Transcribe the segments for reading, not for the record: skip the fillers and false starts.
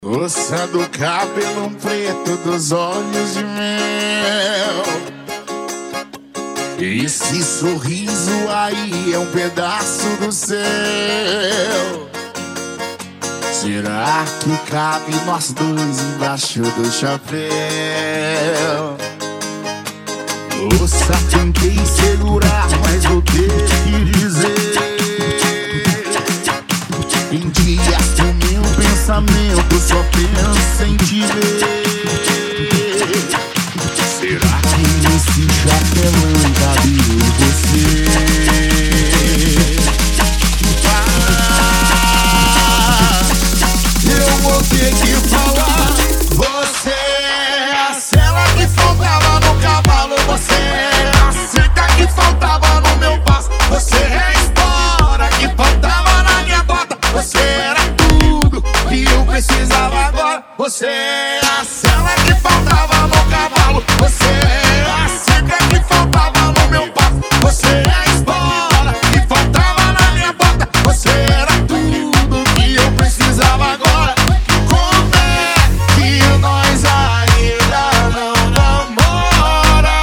Moça do cabelo preto, dos olhos de mel. Esse sorriso aí é um pedaço do céu. Será que cabe nós dois embaixo do chapéu? Moça, tentei segurar, mas vou ter que dizer: em dias que o meu pensamento só pensa em te ver. Será que nesse chapéu cabe você? Eu vou ter que falar. Você é a cela que faltava no cavalo. Você é a seca que faltava no meu passo. Você é a espora que faltava na minha bota. Você era tudo que eu precisava agora. Você é a cela que faltava no cavalo. Você é a seca que faltava no meu passo. Você é a espora que faltava na minha bota. Você era tudo que eu precisava agora. Como é que nós ainda não namora?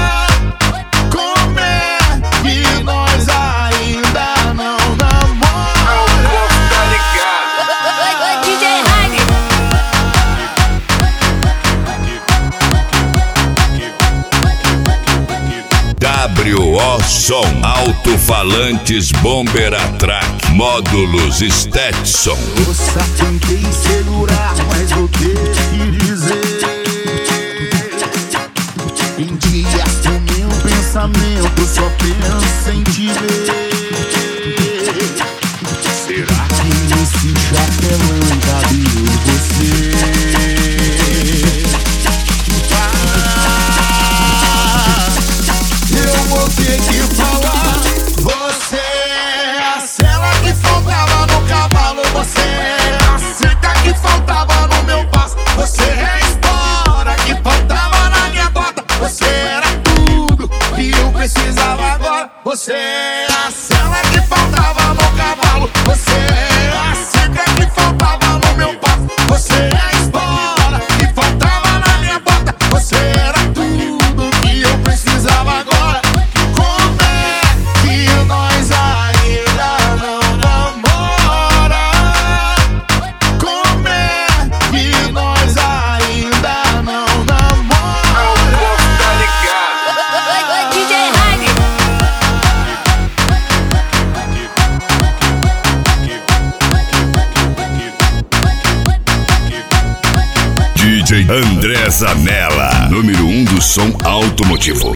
Como é que nós ainda não namora? Oi, DJ Raider. WO Som, alto-falantes Bomber Attrack, módulos Stetson. Moça, tentei segurar, mas vou ter que dizer: em dias que o meu pensamento só pensa em te ver. Será que nesse chapéu cabe você? Eu vou ter que falar. Você é a cela que faltava no cavalo. Você é a seca que faltava no meu passo. Você é a espora que faltava na minha bota. Você era tudo que eu precisava agora. Você é a cela que faltava no cavalo. Você é a seca que faltava no meu passo. Você é a espora que faltava na minha bota. Você era tudo que eu precisava agora. Como é que nós ainda não namora? Como é que nós ainda não namora? Oi, DJ Raider. DJ André Zanella, número 1 do som automotivo.